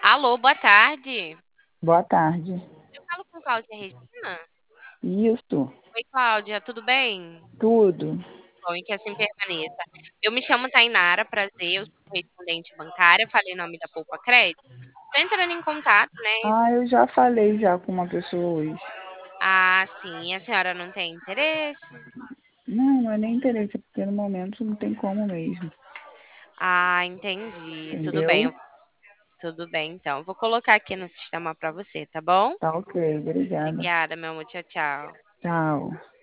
Alô, boa tarde. Boa tarde. Eu falo com Cláudia Regina? Isso, Oi, Cláudia, tudo bem? tudo. Bom, e que assim permaneça. Eu me chamo Tainara, prazer, eu sou correspondente bancária, falei em nome da Poupa Crédito. Tô entrando em contato, né? Ah, eu já falei já com uma pessoa hoje. Ah, sim, a senhora não tem interesse? Não, não é nem interesse, porque no momento não tem como mesmo. Ah, entendi. Entendeu? Tudo bem, então. Vou colocar aqui no sistema pra você, tá bom? Tá ok, obrigada. Obrigada, meu amor. Tchau, tchau. Tchau.